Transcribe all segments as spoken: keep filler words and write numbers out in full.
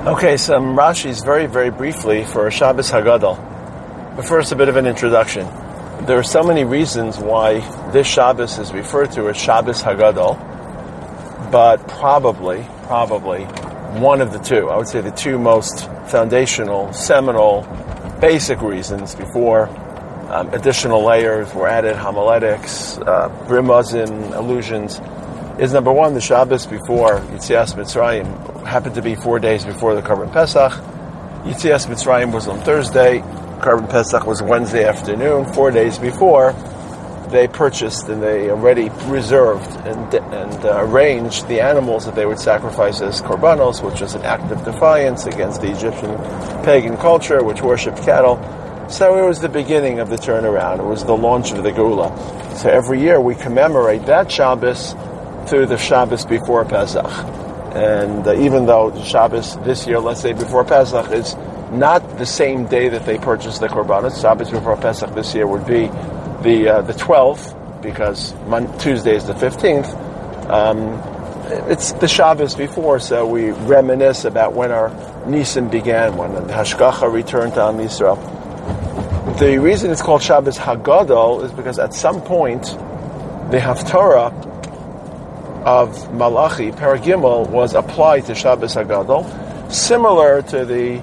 Okay, some Rashis very, very briefly for Shabbos Hagadol. But first, a bit of an introduction. There are so many reasons why this Shabbos is referred to as Shabbos Hagadol, but probably, probably one of the two, I would say the two most foundational, seminal, basic reasons before um, additional layers were added, homiletics, uh, Brimazin, allusions, is number one, the Shabbos before Yitzias Mitzrayim happened to be four days before the Korban Pesach. Yitzias Mitzrayim was on Thursday, Korban Pesach was Wednesday afternoon, four days before. They purchased and they already reserved and, and uh, arranged the animals that they would sacrifice as korbanos, which was an act of defiance against the Egyptian pagan culture, which worshipped cattle. So it was the beginning of the turnaround. It was the launch of the Geula. So every year we commemorate that Shabbos through the Shabbos before Pesach. And uh, even though the Shabbos this year, let's say before Pesach, is not the same day that they purchased the korbanos, Shabbos before Pesach this year would be the uh, the twelfth, because Monday, Tuesday is the fifteenth. Um, it's the Shabbos before, so we reminisce about when our Nisan began, when the Hashgacha returned to Am Yisrael. The reason it's called Shabbos Hagadol is because at some point the Haftarah of Malachi, Paragimel, was applied to Shabbos Hagadol, similar to the,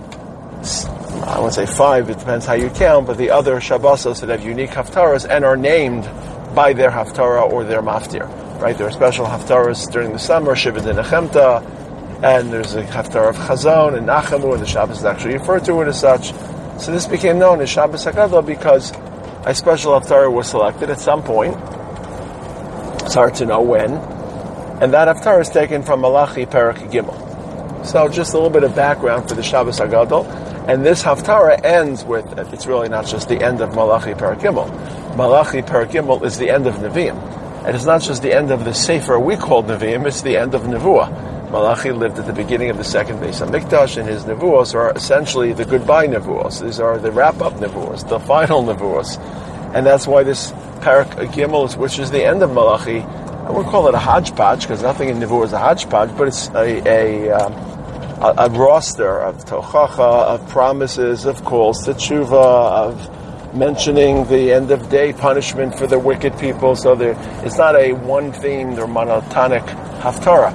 I would say five, it depends how you count, but the other Shabbosos that have unique Haftarahs and are named by their Haftarah or their Maftir, right? There are special Haftarahs during the summer, Shiva de Nechemta, and there's a Haftarah of Chazon and Nachamu, and the Shabbos is actually referred to it as such. So this became known as Shabbos Hagadol because a special Haftarah was selected at some point. It's hard to know when. And that Haftarah is taken from Malachi Perak Gimel. So just a little bit of background for the Shabbos Hagadol. And this Haftarah ends with, it's really not just the end of Malachi Perak Gimel. Malachi Perak Gimel is the end of Nevi'im. And it's not just the end of the Sefer we call Nevi'im, it's the end of Nevuah. Malachi lived at the beginning of the second Beis HaMikdash, and his Nevuos are essentially the goodbye Nevuos. These are the wrap-up Nevuos, the final Nevuos. And that's why this Perak Gimel, which is the end of Malachi, I wouldn't call it a hodgepodge, because nothing in Nevuah is a hodgepodge, but it's a, a, um, a, a roster of tochacha, of promises, of calls to tshuva, of mentioning the end of day punishment for the wicked people. So there, it's not a one-themed or monotonic Haftarah.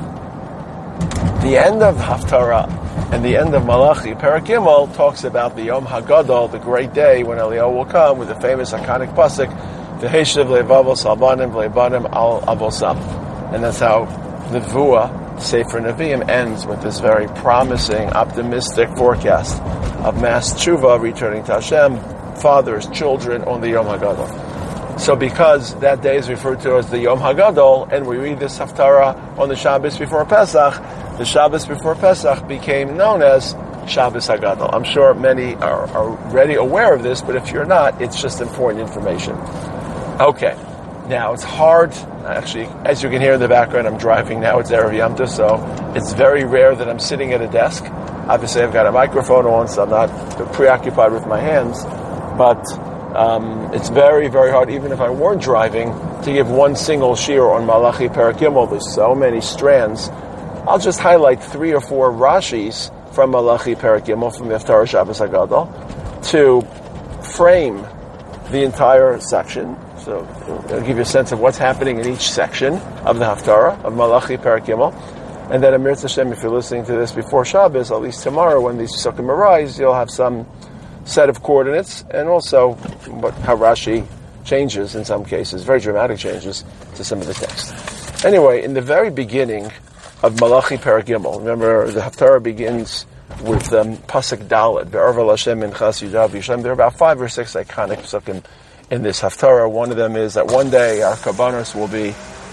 The end of Haftarah and the end of Malachi, Perak Gimel, talks about the Yom Hagadol, the great day when Eliyahu will come with the famous iconic pasuk, V'heshiv le'vavos albanim v'le'banim al avosam. And that's how Nevuah, Sefer Nevi'im, ends with this very promising, optimistic forecast of mass tshuva returning to Hashem, fathers, children, on the Yom Hagadol. So because that day is referred to as the Yom Hagadol, and we read this Haftarah on the Shabbos before Pesach, the Shabbos before Pesach became known as Shabbos Hagadol. I'm sure many are, are already aware of this, but if you're not, it's just important information. Okay, now it's hard, actually, as you can hear in the background, I'm driving now, it's Erev Yom Tov, so it's very rare that I'm sitting at a desk. Obviously I've got a microphone on, so I'm not preoccupied with my hands, but um, it's very, very hard, even if I weren't driving, to give one single shiur on Malachi Perak Gimel. There's so many strands. I'll just highlight three or four Rashis from Malachi Perak Gimel, from the Haftarah Shabbos Hagadol, to frame the entire section. So it'll give you a sense of what's happening in each section of the Haftarah of Malachi Perak Gimel. And then Amir Hashem, if you're listening to this before Shabbos, at least tomorrow when these Sukkim arise, you'll have some set of coordinates, and also what, how Rashi changes in some cases, very dramatic changes to some of the text. Anyway, in the very beginning of Malachi Perak Gimel, remember the Haftarah begins with um, Pasuk Dalet, Be'arvel Hashem Minchas Yudav Yishem. There are about five or six iconic Sukkim in this Haftarah. One of them is that one day our Kabbanos will be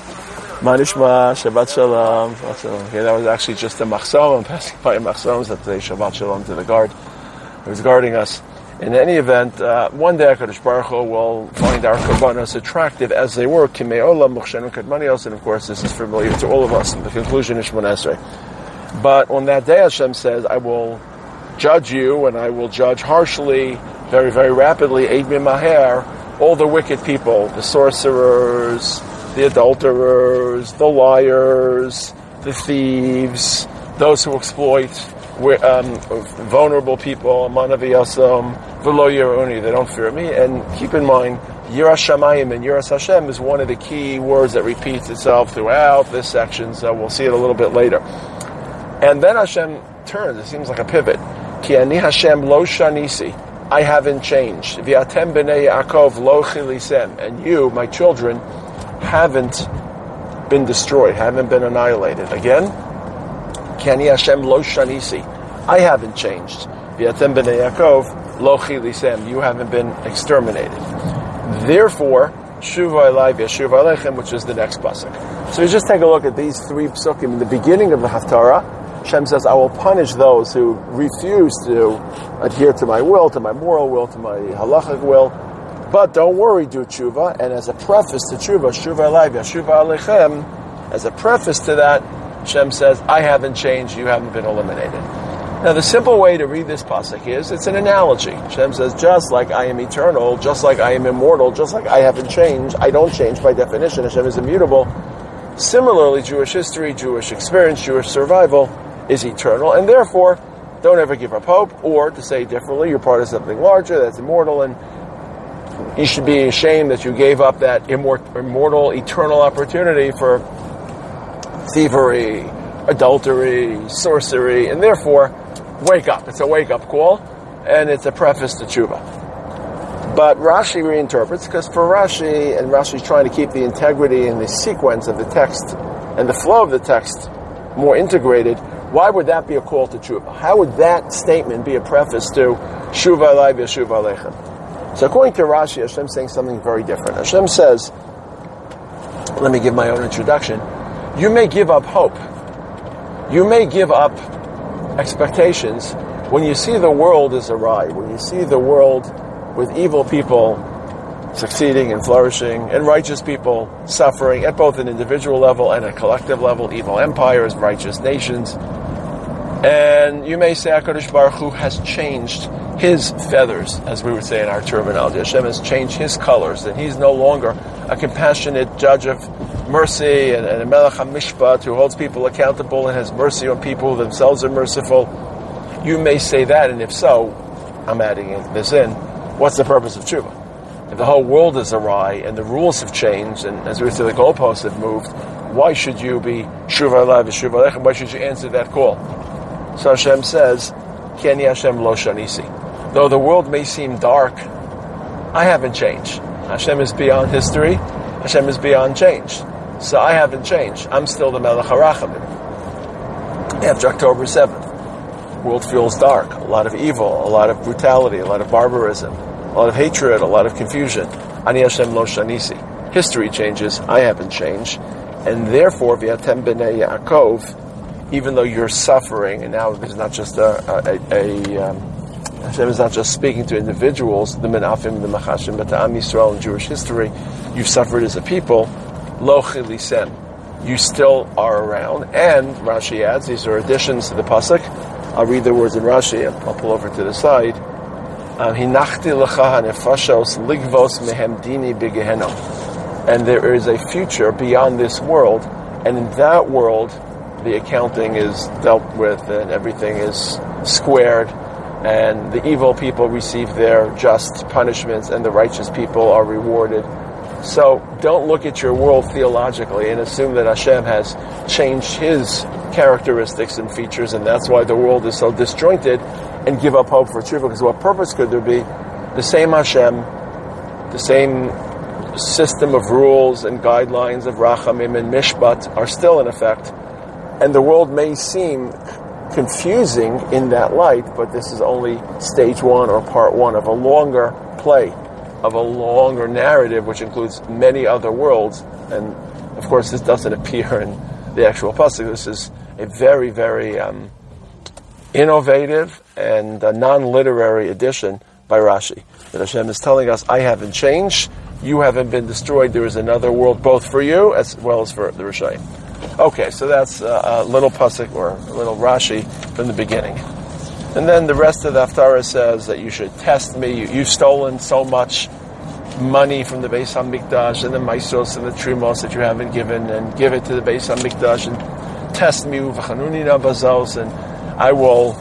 Manishma, Shabbat Shalom, Shabbat Shalom. Okay, that was actually just a Machzom. I'm passing by a Machzom that say Shabbat Shalom to the guard who was guarding us. In any event, uh, one day HaKadosh Baruch Hu will find our Kabbanos attractive as they were, Kimei Olam, Muchshenu Kadmanios, and of course this is familiar to all of us in the conclusion of Shemona Esrei. But on that day Hashem says, I will judge you, and I will judge harshly, very, very rapidly, Eid Mimaher, all the wicked people, the sorcerers, the adulterers, the liars, the thieves, those who exploit um, vulnerable people, Manaviyasom, V'lo Yiruni, they don't fear me. And keep in mind, Yiras Shamayim and Yiras Hashem is one of the key words that repeats itself throughout this section, so we'll see it a little bit later. And then Hashem turns, it seems like a pivot. Ki ani Hashem lo shanisi, I haven't changed. V'atem b'nei Yaakov lo chilisem, and you, my children, haven't been destroyed, haven't been annihilated. Again, Ki ani Hashem lo shanisi, I haven't changed. V'atem b'nei Yaakov lo chilisem, you haven't been exterminated. Therefore, Shuva Elai v'Yashuv Aleichem, which is the next pasuk. So you just take a look at these three psukim. In the beginning of the Haftarah, Hashem says, I will punish those who refuse to adhere to my will, to my moral will, to my halachic will. But don't worry, do tshuva. And as a preface to tshuva, Shuva Elai v'Yashuv Aleichem, as a preface to that, Hashem says, I haven't changed, you haven't been eliminated. Now, the simple way to read this pasuk is, it's an analogy. Hashem says, just like I am eternal, just like I am immortal, just like I haven't changed, I don't change by definition, Hashem is immutable. Similarly, Jewish history, Jewish experience, Jewish survival is eternal, and therefore, don't ever give up hope, or to say differently, you're part of something larger that's immortal, and you should be ashamed that you gave up that immort- immortal, eternal opportunity for thievery, adultery, sorcery, and therefore, wake up. It's a wake-up call, and it's a preface to tshuva. But Rashi reinterprets, because for Rashi, and Rashi's trying to keep the integrity and the sequence of the text and the flow of the text more integrated, why would that be a call to tshuva? How would that statement be a preface to Shuva Elai v'Yashuv Aleichem? So according to Rashi, Hashem's saying something very different. Hashem says, let me give my own introduction, you may give up hope. You may give up expectations when you see the world is awry, when you see the world with evil people succeeding and flourishing, and righteous people suffering at both an individual level and a collective level, evil empires, righteous nations. And you may say HaKadosh Baruch Hu has changed his feathers, as we would say in our terminology. Hashem has changed his colors, and he's no longer a compassionate judge of mercy and, and a Melech HaMishpat who holds people accountable and has mercy on people who themselves are merciful. You may say that, and if so, I'm adding this in, what's the purpose of tshuva? If the whole world is awry and the rules have changed, and as we say, the goalposts have moved, why should you be Shuva Elai v'Yashuv Aleichem? Why should you answer that call? So Hashem says, Ki ani Hashem lo shanisi. Though the world may seem dark, I haven't changed. Hashem is beyond history. Hashem is beyond change. So I haven't changed. I'm still the Melech HaRachamim. After October seventh, the world feels dark. A lot of evil, a lot of brutality, a lot of barbarism, a lot of hatred, a lot of confusion. Ani Hashem lo shanisi. History changes. I haven't changed. And therefore, v'atem b'nei Yaakov, even though you're suffering, and now there's not just a, a, a, a um, Hashem is not just speaking to individuals, the Menafim, the Machashim, but to Am Yisrael in Jewish history, you've suffered as a people, Lo Chilisem, you still are around. And Rashi adds, these are additions to the pasuk. I'll read the words in Rashi, and I'll pull over to the side. Hinachti lecha hanefashos ligvos mehem dini b'gehenom. And there is a future beyond this world, and in that world, the accounting is dealt with, and everything is squared, and the evil people receive their just punishments, and the righteous people are rewarded. So don't look at your world theologically and assume that Hashem has changed his characteristics and features, and that's why the world is so disjointed, and give up hope for tshuva, because what purpose could there be? The same Hashem, the same system of rules and guidelines of Rachamim and Mishpat are still in effect, and the world may seem confusing in that light, but this is only stage one or part one of a longer play, of a longer narrative which includes many other worlds. And of course this doesn't appear in the actual pasuk. This is a very, very um, innovative and uh, non-literary addition by Rashi, that Hashem is telling us, I haven't changed, you haven't been destroyed, there is another world both for you as well as for the Rishayim. Okay, so that's a little pasuk, or a little Rashi from the beginning. And then the rest of the Haftarah says that you should test me. You, you've stolen so much money from the Beis HaMikdash and the Maisos and the Trimos that you haven't given, and give it to the Beis HaMikdash and test me, v'chanuni na bazos, and I will,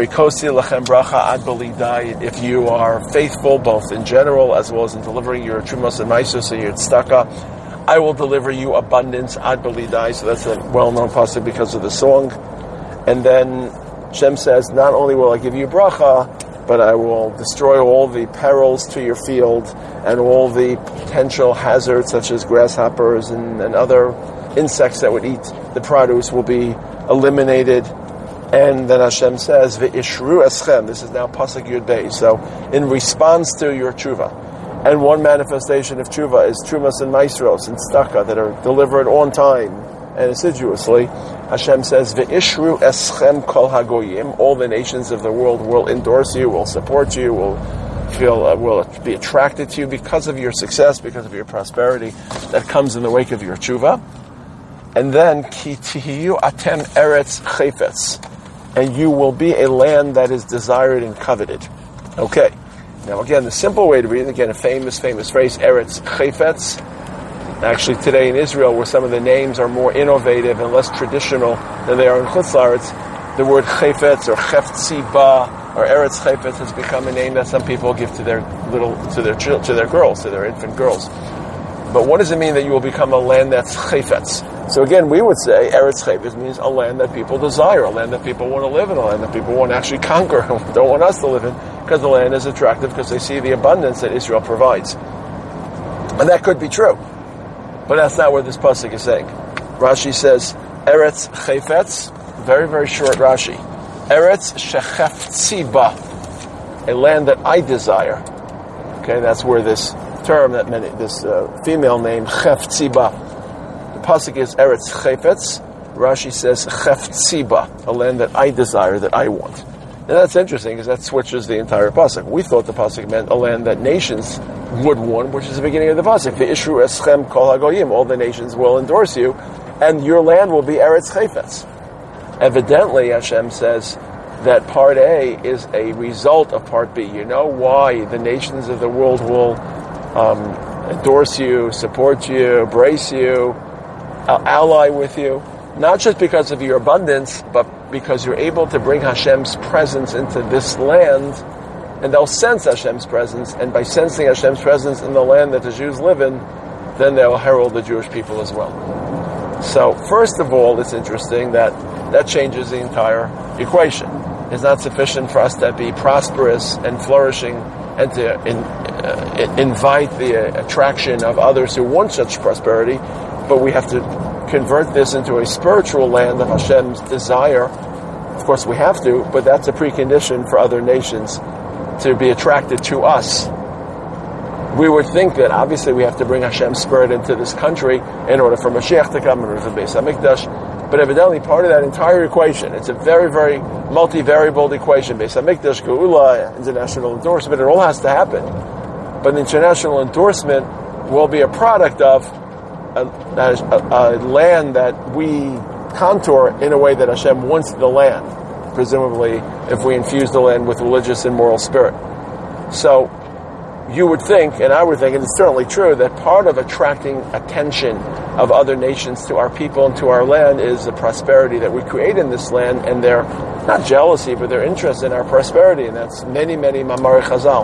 if you are faithful, both in general as well as in delivering your trumos and maisos and your tzedakah, I will deliver you abundance ad belidai. So that's a well-known pasuk because of the song. And then Hashem says, not only will I give you bracha, but I will destroy all the perils to your field and all the potential hazards such as grasshoppers and, and other insects that would eat the produce will be eliminated. And then Hashem says, Ve'ishru eschem. This is now pasuk Yud Beis. So in response to your tshuva. And one manifestation of tshuva is trumas and maisros and tzedakah that are delivered on time and assiduously. Hashem says, Ve'ishru eschem kol hagoyim. All the nations of the world will endorse you, will support you, will feel, uh, will be attracted to you because of your success, because of your prosperity that comes in the wake of your tshuva. And then, Ki tihiyu atem eretz chayfetz. And you will be a land that is desired and coveted. Okay. Now again, the simple way to read it, again, a famous, famous phrase, Eretz Chayfetz. Actually, today in Israel, where some of the names are more innovative and less traditional than they are in Chutz La'aretz, the word Chayfetz or Cheftzi Ba or Eretz Chayfetz has become a name that some people give to their little, to their chil- to their girls, to their infant girls. But what does it mean that you will become a land that's Chayfetz? So again, we would say Eretz Chayfetz means a land that people desire, a land that people want to live in, a land that people want to actually conquer, don't want us to live in, because the land is attractive, because they see the abundance that Israel provides. And that could be true. But that's not what this pasuk is saying. Rashi says, Eretz Chayfetz, very, very short Rashi. Eretz Shechefetzi Ba, a land that I desire. Okay, that's where this term, that many, this uh, female name, Chefetzi Ba. The pasuk is Eretz Chayfetz. Rashi says Chefetzi Ba, a land that I desire, that I want. And that's interesting because that switches the entire pasuk. We thought the pasuk meant a land that nations would want, which is the beginning of the pasuk. Ve'ishru eschem kol hagoyim. All the nations will endorse you, and your land will be Eretz Chayfetz. Evidently, Hashem says that part A is a result of part B. You know why the nations of the world will um, endorse you, support you, embrace you, uh, ally with you? Not just because of your abundance, but because you're able to bring Hashem's presence into this land, and they'll sense Hashem's presence, and by sensing Hashem's presence in the land that the Jews live in, then they'll herald the Jewish people as well. So, first of all, it's interesting that that changes the entire equation. It's not sufficient for us to be prosperous and flourishing and to in, uh, invite the uh, attraction of others who want such prosperity, but we have to convert this into a spiritual land of Hashem's desire. Of course we have to, but that's a precondition for other nations to be attracted to us. We would think that obviously we have to bring Hashem's spirit into this country in order for Mashiach to come, in order for Beis HaMikdash, but evidently part of that entire equation, it's a very, very multi-variable equation. Beis HaMikdash, Geula, international endorsement, it all has to happen. But the international endorsement will be a product of A, a, a land that we contour in a way that Hashem wants the land, presumably if we infuse the land with religious and moral spirit. So you would think, and I would think, and it's certainly true, that part of attracting attention of other nations to our people and to our land is the prosperity that we create in this land, and their, not jealousy, but their interest in our prosperity, and that's many, many Mamari Chazal.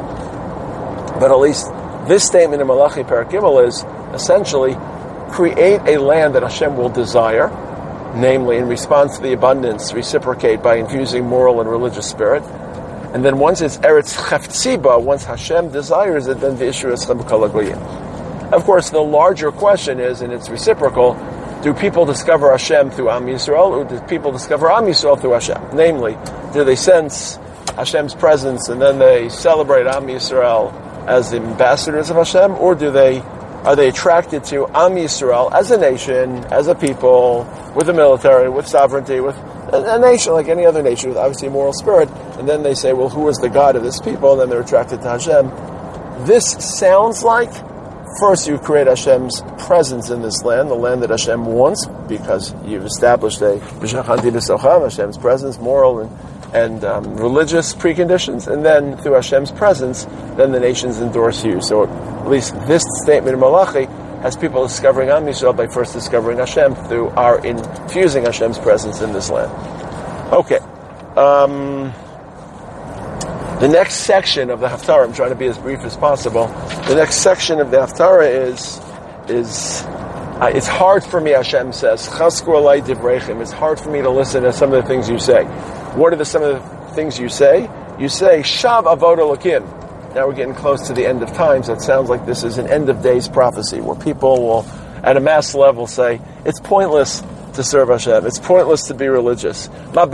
But at least this statement in Malachi Perek Gimel is essentially create a land that Hashem will desire, namely in response to the abundance, reciprocate by infusing moral and religious spirit. And then once it's Eretz Chefetzi Ba, once Hashem desires it, then Ve'ishru eschem kol hagoyim. Of course, the larger question is, and it's reciprocal, do people discover Hashem through Am Yisrael, or do people discover Am Yisrael through Hashem? Namely, do they sense Hashem's presence and then they celebrate Am Yisrael as the ambassadors of Hashem, or do they Are they attracted to Am Yisrael as a nation, as a people, with a military, with sovereignty, with a, a nation like any other nation, with obviously moral spirit, and then they say, well, who is the God of this people? And then they're attracted to Hashem. This sounds like, first you create Hashem's presence in this land, the land that Hashem wants, because you've established a Hashem's presence, moral and and um, religious preconditions, and then through Hashem's presence, then the nations endorse you. So at least this statement in Malachi has people discovering Am Yisrael by first discovering Hashem through our infusing Hashem's presence in this land. Okay, Um, the next section of the Haftarah, I'm trying to be as brief as possible. The next section of the Haftarah is, is uh, it's hard for me, Hashem says, Chasku alai divreichem. It's hard for me to listen to some of the things you say. What are the, some of the things you say? You say, Shav Avod Elokim. Now we're getting close to the end of times. That sounds like this is an end of days prophecy, where people will, at a mass level, say, it's pointless to serve Hashem. It's pointless to be religious. What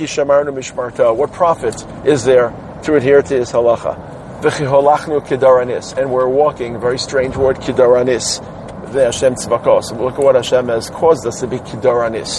profit is there to adhere to His halacha? And we're walking, a very strange word, kidaranis, the Hashem tzvakos. Look at what Hashem has caused us to be kidaranis.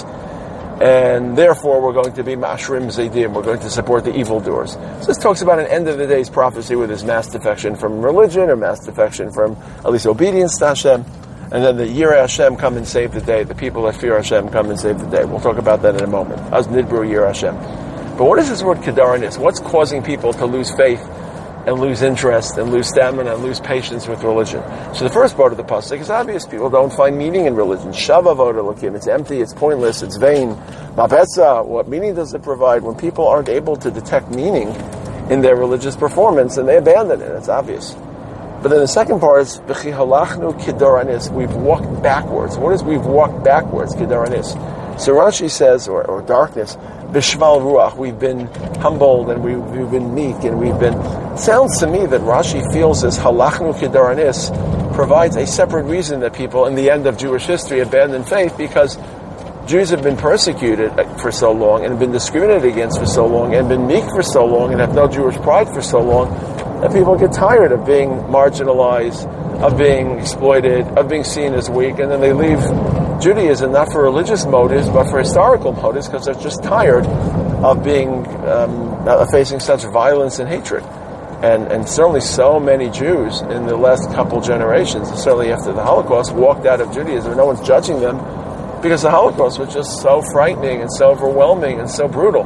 And therefore we're going to be mashrim zaydim, we're going to support the evildoers. So this talks about an end of the days prophecy with his mass defection from religion, or mass defection from at least obedience to Hashem. And then the Yirei Hashem come and save the day. The people that fear Hashem come and save the day. We'll talk about that in a moment. Az nidbru Yirei Hashem. But what is this word kedaranis? What's causing people to lose faith and lose interest and lose stamina and lose patience with religion? So the first part of the pasuk is obvious. People don't find meaning in religion. Shav Avod Elokim. It's empty, it's pointless, it's vain. Mabetza. What meaning does it provide? When people aren't able to detect meaning in their religious performance, and they abandon it. It's obvious. But then the second part is V'chi halachnu kidaranis. We've walked backwards. What is we've walked backwards? Kidaranis. So Rashi says, or, or darkness, b'shval ruach. We've been humbled and we've, we've been meek and we've been. It sounds to me that Rashi feels as halachnu kidaranis provides a separate reason that people in the end of Jewish history abandon faith, because Jews have been persecuted for so long and have been discriminated against for so long and been meek for so long and have no Jewish pride for so long, that people get tired of being marginalized, of being exploited, of being seen as weak, and then they leave Judaism not for religious motives but for historical motives, because they're just tired of being um, of facing such violence and hatred. And and certainly so many Jews in the last couple generations, certainly after the Holocaust, walked out of Judaism. No one's judging them, because the Holocaust was just so frightening and so overwhelming and so brutal.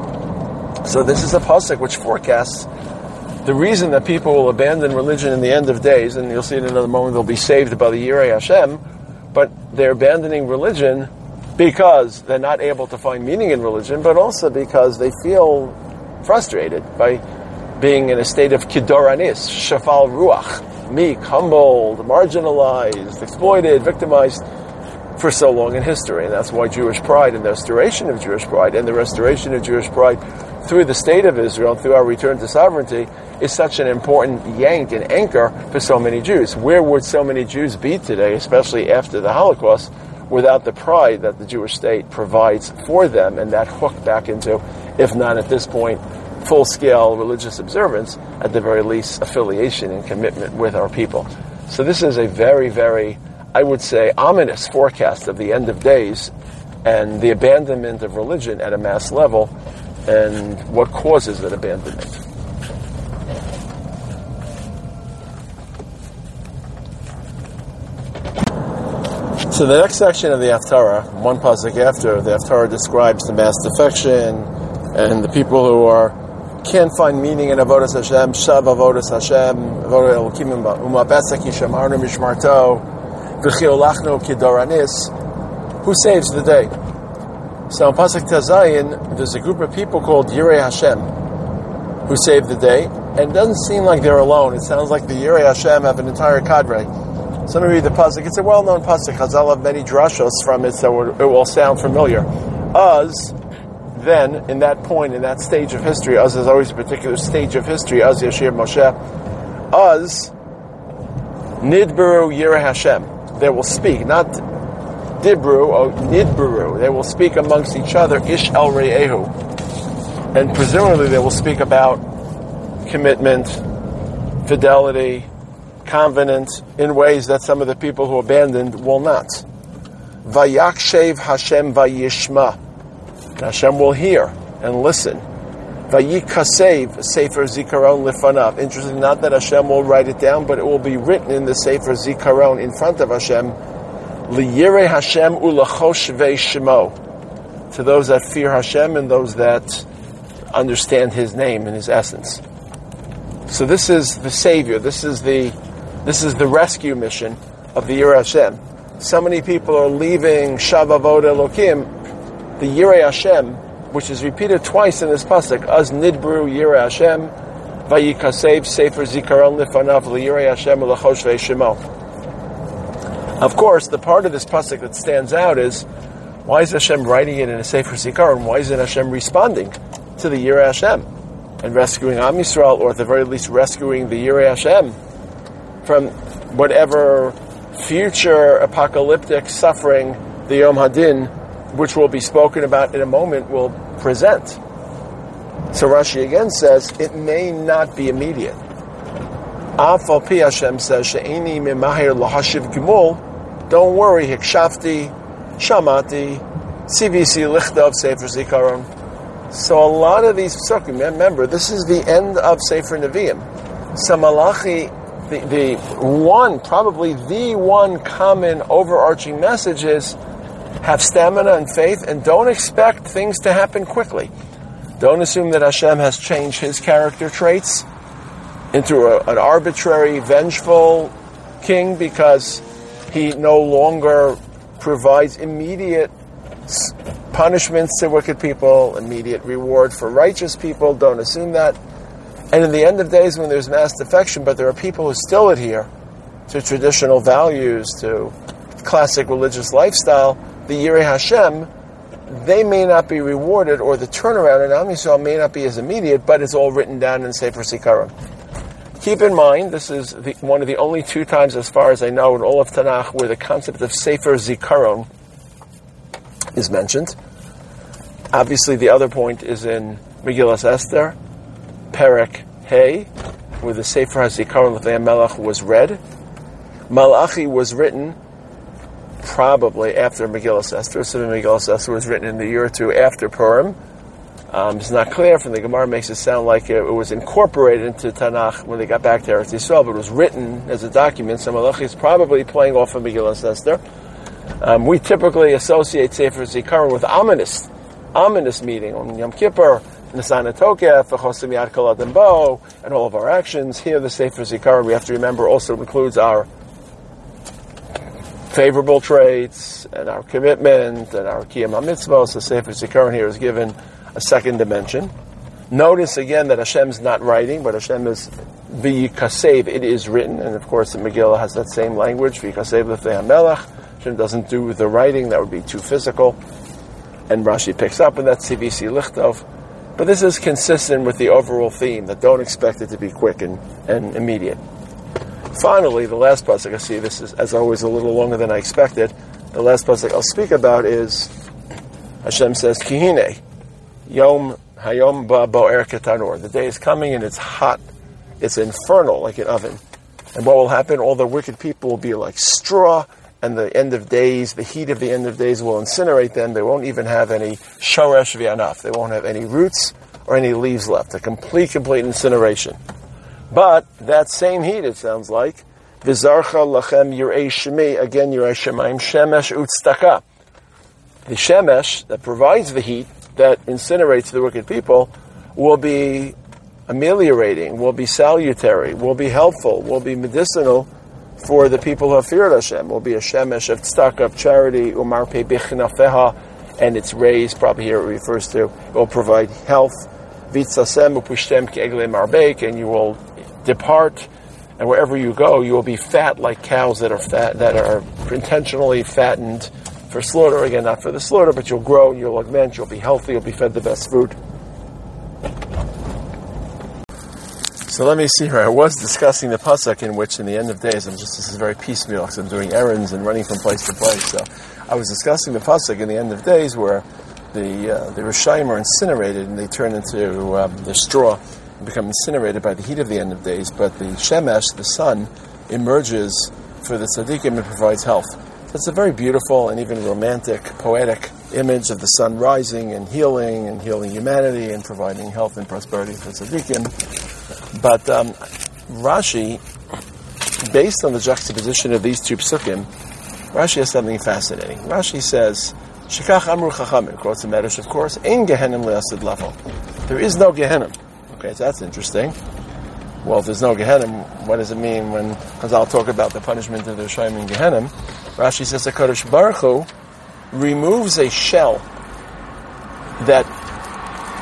So this is a pasuk which forecasts the reason that people will abandon religion in the end of days, and you'll see in another moment they'll be saved by the Yirei Hashem, but they're abandoning religion because they're not able to find meaning in religion, but also because they feel frustrated by being in a state of kidoranis, shafal ruach, meek, humbled, marginalized, exploited, victimized for so long in history. And that's why Jewish pride and the restoration of Jewish pride and the restoration of Jewish pride through the state of Israel, through our return to sovereignty, is such an important yank and anchor for so many Jews. Where would so many Jews be today, especially after the Holocaust, without the pride that the Jewish state provides for them, and that hook back into, if not at this point, full-scale religious observance, at the very least affiliation and commitment with our people. So this is a very, very, I would say, ominous forecast of the end of days and the abandonment of religion at a mass level, and what causes that abandonment. So the next section of the Haftarah, one pasuk after, the Haftarah describes the mass defection and the people who are can't find meaning in Avodas Hashem, Shav Avodas Hashem, Avodah Elokim Umabetza Ki Shamarnu Mishmarto, V'chi Olachnu Kidoranis. Who saves the day? So in pasuk Tazayin, there's a group of people called Yirei Hashem who save the day, and it doesn't seem like they're alone. It sounds like the Yirei Hashem have an entire cadre. So let me read the pasuk. It's a well-known pasuk. Chazal have many drashos from it, so it will sound familiar. Uz, then, in that point, in that stage of history, Uz is always a particular stage of history, Uz Yashir Moshe, Uz, Nidberu Yirei Hashem. They will speak, not Dibru, or Nidberu. They will speak amongst each other, Ish El Re'ehu. And presumably they will speak about commitment, fidelity, covenant, in ways that some of the people who abandoned will not. Vayakshev Hashem vayishma. Hashem will hear and listen. Vayikasev Sefer Zikaron lifanav. Interesting, not that Hashem will write it down, but it will be written in the Sefer Zikaron in front of Hashem. Liyirei Hashem ulachoshvei shemo. To those that fear Hashem and those that understand His name and His essence. So this is the Savior. This is the This is the rescue mission of the Yirei Hashem. So many people are leaving Shav Avod Elokim. The Yirei Hashem which is repeated twice in this pasuk, Az Nidbru Yireh Hashem, Vayikasev Sefer Zikaron Lifanav L'Yireh Hashem L'Chosh Ve'Shemo. Of course, the part of this pasuk that stands out is, why is Hashem writing it in a Sefer Zikaron? Why isn't Hashem responding to the Yireh Hashem and rescuing Am Yisrael, or at the very least rescuing the Yireh Hashem from whatever future apocalyptic suffering the Yom Hadin, which will be spoken about in a moment, will present? So Rashi again says, it may not be immediate. Af al pi, Hashem says, she'eni memahir lahashiv gimul, don't worry, hikshafti, shamati, C V C lichtav Sefer Zikaron. So a lot of these psukim, remember, this is the end of Sefer Nevi'im. So Malachi, the, the one, probably the one common overarching message is, have stamina and faith, and don't expect things to happen quickly. Don't assume that Hashem has changed His character traits into a, an arbitrary, vengeful king because He no longer provides immediate punishments to wicked people, immediate reward for righteous people. Don't assume that. And in the end of days, when there's mass defection, but there are people who still adhere to traditional values, to classic religious lifestyle, the Yireh Hashem, they may not be rewarded, or the turnaround in Am Yisrael may not be as immediate, but it's all written down in Sefer Zikaron. Keep in mind, this is the, one of the only two times, as far as I know, in all of Tanakh, where the concept of Sefer Zikaron is mentioned. Obviously, the other point is in Megillas Esther, Perek Hey, where the Sefer HaZikaron L'Fnei HaMelech was read. Malachi was written probably after Megillas Esther. So Megillas Esther was written in the year or two after Purim. Um, it's not clear from the Gemara, makes it sound like it, it was incorporated into Tanakh when they got back to Eretz Yisrael, but it was written as a document. So Malachi is probably playing off of Megillas Esther. Um, we typically associate Sefer Zikaron with ominous, ominous meeting on Yom Kippur, Nisan HaTokef, Chosim Yad Kol Adam Bo, and all of our actions. Here, the Sefer Zikaron, we have to remember, also includes our favorable traits and our commitment and our Kiyam HaMitzvos. The Sefer Zikaron here is given a second dimension. Notice again that Hashem's not writing, but Hashem is v'yikasev, it is written, and of course the Megillah has that same language, v'yikasev l'fnei HaMelech. Hashem doesn't do the writing, that would be too physical, and Rashi picks up in that C V C lichtov. But this is consistent with the overall theme, that don't expect it to be quick and, and immediate. Finally, the last pasuk, I see this is, as always, a little longer than I expected. The last pasuk I'll speak about is, Hashem says, Kihine, Yom Hayom Ba Bo'er Ketanor. The day is coming and it's hot. It's infernal, like an oven. And what will happen? All the wicked people will be like straw, and the end of days, the heat of the end of days will incinerate them. They won't even have any shoresh v'anaf. They won't have any roots or any leaves left. A complete, complete incineration. But that same heat, it sounds like, V'zarcha lachem yirei shemi, again yirei shemaim, shemesh utstaka. The shemesh that provides the heat, that incinerates the wicked people, will be ameliorating, will be salutary, will be helpful, will be medicinal for the people who have feared Hashem. Will be a shemesh of tzedakah, of charity, umar pe bichnafeha, and its rays, probably here it refers to, it will provide health, vitzasem upushtem ke'egle marbek, and you will depart, and wherever you go, you will be fat like cows that are fat, that are intentionally fattened for slaughter. Again, not for the slaughter, but you'll grow, you'll augment, you'll be healthy, you'll be fed the best food. So let me see here. I was discussing the pasuk in which, in the end of days, I'm just, this is very piecemeal because I'm doing errands and running from place to place. So I was discussing the pasuk in the end of days where the uh, the Rishayim are incinerated and they turn into um, the straw and become incinerated by the heat of the end of days. But the Shemesh, the sun, emerges for the tzaddikim and provides health. So it's a very beautiful and even romantic, poetic image of the sun rising and healing and healing humanity and providing health and prosperity for tzaddikim. But um, Rashi, based on the juxtaposition of these two psukim, Rashi has something fascinating. Rashi says, Shekach Amru Chachamim, quotes the Medrash, of course, Ein Gehenim Le'asid Level. There is no Gehenim. Okay, so that's interesting. Well, if there's no Gehenim, what does it mean when, because I'll talk about the punishment of the Rishayim in Gehenim. Rashi says, HaKadosh Baruch Hu removes a shell that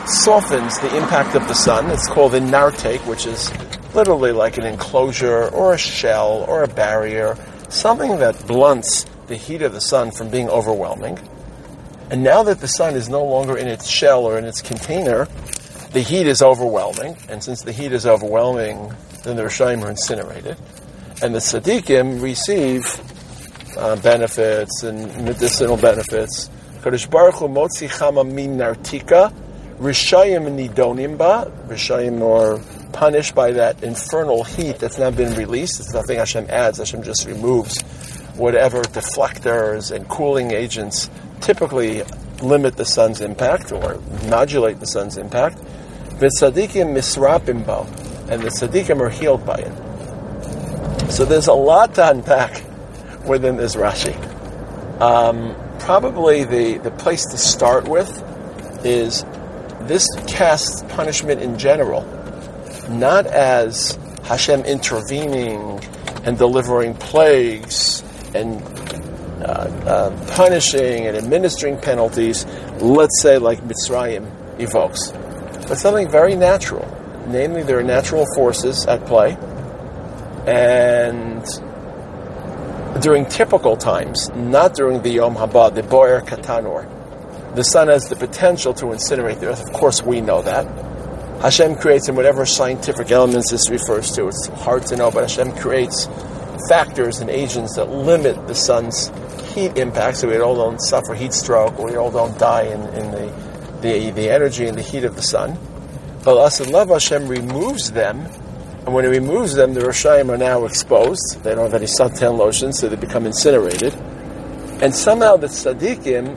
softens the impact of the sun. It's called a nartek, which is literally like an enclosure or a shell or a barrier, something that blunts the heat of the sun from being overwhelming. And now that the sun is no longer in its shell or in its container, the heat is overwhelming. And since the heat is overwhelming, then the Rishayim are incinerated. And the Tzaddikim receive uh, benefits and medicinal benefits. Kadosh Baruch Hu motzi chama min nartika, Rishayim nidonim ba. Rishayim are punished by that infernal heat that's now been released. It's nothing Hashem adds. Hashem just removes whatever deflectors and cooling agents typically limit the sun's impact or modulate the sun's impact. V'tzadikim misrapim bo, and the tzadikim are healed by it. So there's a lot to unpack within this Rashi. Um, probably the, the place to start with is this casts punishment in general, not as Hashem intervening and delivering plagues and uh, uh, punishing and administering penalties, let's say like Mitzrayim evokes, but something very natural. Namely, there are natural forces at play, and during typical times, not during the Yom Haba, the Boer Katanor, the sun has the potential to incinerate the earth. Of course, we know that. Hashem creates in whatever scientific elements this refers to. It's hard to know, but Hashem creates factors and agents that limit the sun's heat impact, so we all don't suffer heat stroke, or we all don't die in, in the, the the energy and the heat of the sun. But Asad Love Hashem removes them, and when He removes them, the Rishayim are now exposed. They don't have any suntan lotion, so they become incinerated. And somehow the tzaddikim,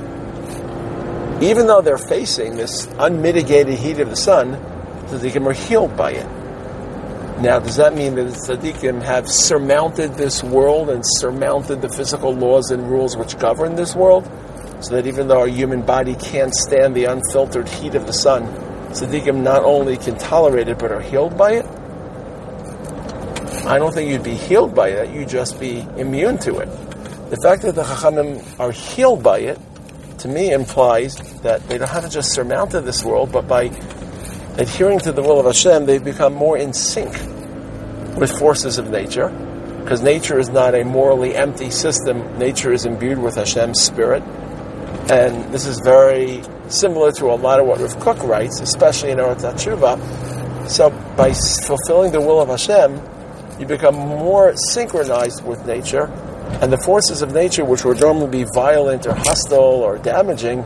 even though they're facing this unmitigated heat of the sun, the tzaddikim are healed by it. Now, does that mean that the tzaddikim have surmounted this world and surmounted the physical laws and rules which govern this world? So that even though our human body can't stand the unfiltered heat of the sun, tzaddikim not only can tolerate it, but are healed by it? I don't think you'd be healed by it, you'd just be immune to it. The fact that the Chachamim are healed by it, to me, implies that they don't have to just surmount this world, but by adhering to the will of Hashem, they've become more in sync with forces of nature, because nature is not a morally empty system. Nature is imbued with Hashem's spirit, and this is very similar to a lot of what Rav Kook writes, especially in Oretz HaTshuva. So by fulfilling the will of Hashem, you become more synchronized with nature, and the forces of nature, which would normally be violent or hostile or damaging,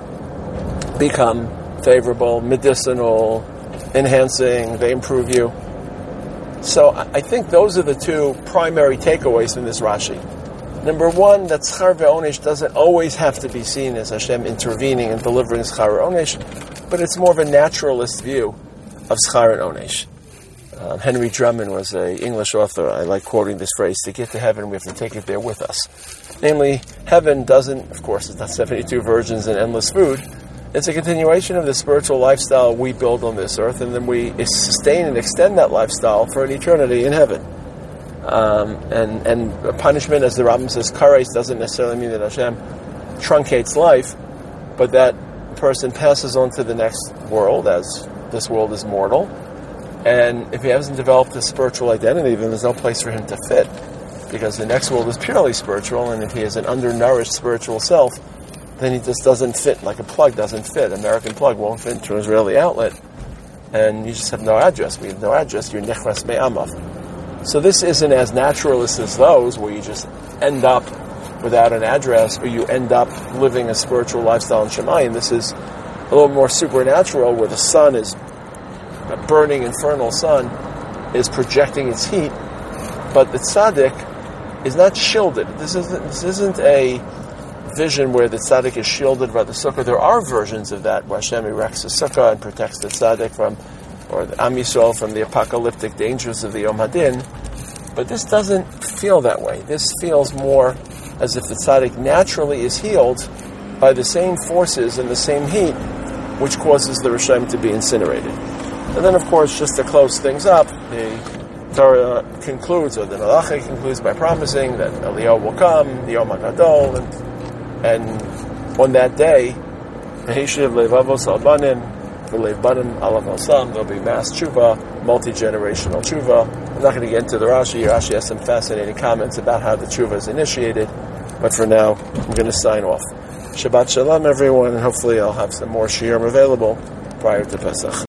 become favorable, medicinal, enhancing, they improve you. So I think those are the two primary takeaways from this Rashi. Number one, that Schar Ve'onesh doesn't always have to be seen as Hashem intervening and delivering Schar Ve'onesh, but it's more of a naturalist view of Schar and Onesh. Uh, Henry Drummond was an English author. I like quoting this phrase: to get to heaven, we have to take it there with us. Namely, heaven doesn't, of course, it's not seventy-two virgins and endless food. It's a continuation of the spiritual lifestyle we build on this earth, and then we sustain and extend that lifestyle for an eternity in heaven. Um, and, and punishment, as the Rambam says, kares, doesn't necessarily mean that Hashem truncates life, but that person passes on to the next world, as this world is mortal. And if he hasn't developed a spiritual identity, then there's no place for him to fit, because the next world is purely spiritual, and if he has an undernourished spiritual self, then he just doesn't fit, like a plug doesn't fit. American plug won't fit into an Israeli outlet, and you just have no address. We have no address, you're nechras me'amav. So this isn't as naturalist as those, where you just end up without an address, or you end up living a spiritual lifestyle in Shemayim. This is a little more supernatural, where the sun is, a burning infernal sun, is projecting its heat, but the tzaddik is not shielded. This isn't, this isn't a vision where the tzaddik is shielded by the sukkah. There are versions of that where Hashem erects a sukkah and protects the tzaddik from, or the Am Yisrael from the apocalyptic dangers of the Yom Hadin. But this doesn't feel that way. This feels more as if the tzaddik naturally is healed by the same forces and the same heat which causes the Rishayim to be incinerated. And then, of course, just to close things up, the Torah concludes, or the Malachi concludes, by promising that Eliyahu will come, the Yom HaGadol, and And on that day, V'heshiv levavos al banim, V'leiv banim alav alsam. There'll be mass tshuva, multi-generational tshuva. I'm not going to get into the Rashi. Rashi has some fascinating comments about how the tshuva is initiated. But for now, I'm going to sign off. Shabbat shalom, everyone, and hopefully I'll have some more shiurim available prior to Pesach.